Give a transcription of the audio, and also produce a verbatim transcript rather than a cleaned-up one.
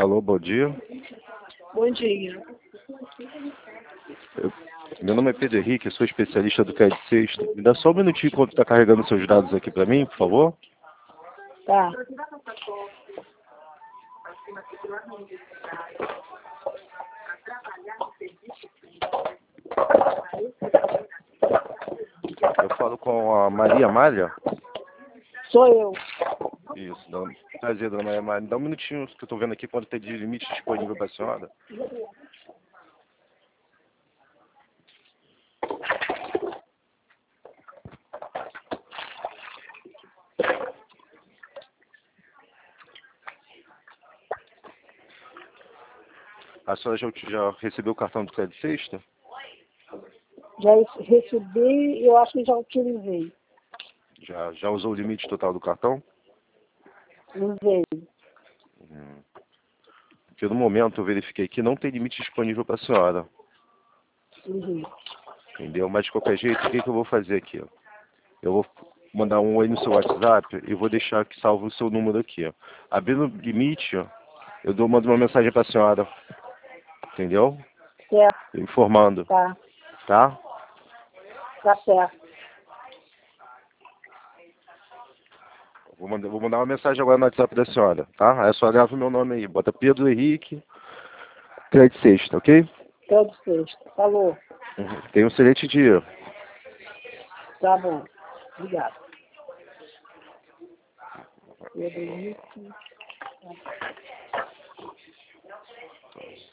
Alô, bom dia. Bom dia. Eu- meu nome é Pedro Henrique, eu sou especialista do Crédito Sexta. Me dá só um minutinho enquanto está carregando seus dados aqui para mim, por favor. Tá. Eu falo com a Maria Malha. Sou eu. Isso, dá, prazer, dona Maria Malha. Dá um minutinho que eu estou vendo aqui quanto tem de limite disponível para a senhora. A senhora já, já recebeu o cartão do Crédito Sexta? Já recebi e eu acho que já utilizei. Já, já usou o limite total do cartão? Usei. Hum. Porque no momento eu verifiquei que não tem limite disponível para a senhora. Uhum. Entendeu? Mas de qualquer jeito, o que, que eu vou fazer aqui? Ó? Eu vou mandar um oi no seu WhatsApp e vou deixar que salvo o seu número aqui. Ó. Abrindo o limite, ó, eu dou, mando uma mensagem para a senhora. Entendeu? Certo. Informando. Tá. Tá? Tá certo. Vou mandar, vou mandar uma mensagem agora no WhatsApp da senhora. Tá? Aí a senhora grava o meu nome aí. Bota Pedro Henrique, Crédito Sexta, ok? Todo sexto. Falou. Uhum. Tenha um excelente dia. Tá bom. Obrigado. Pedro Henrique.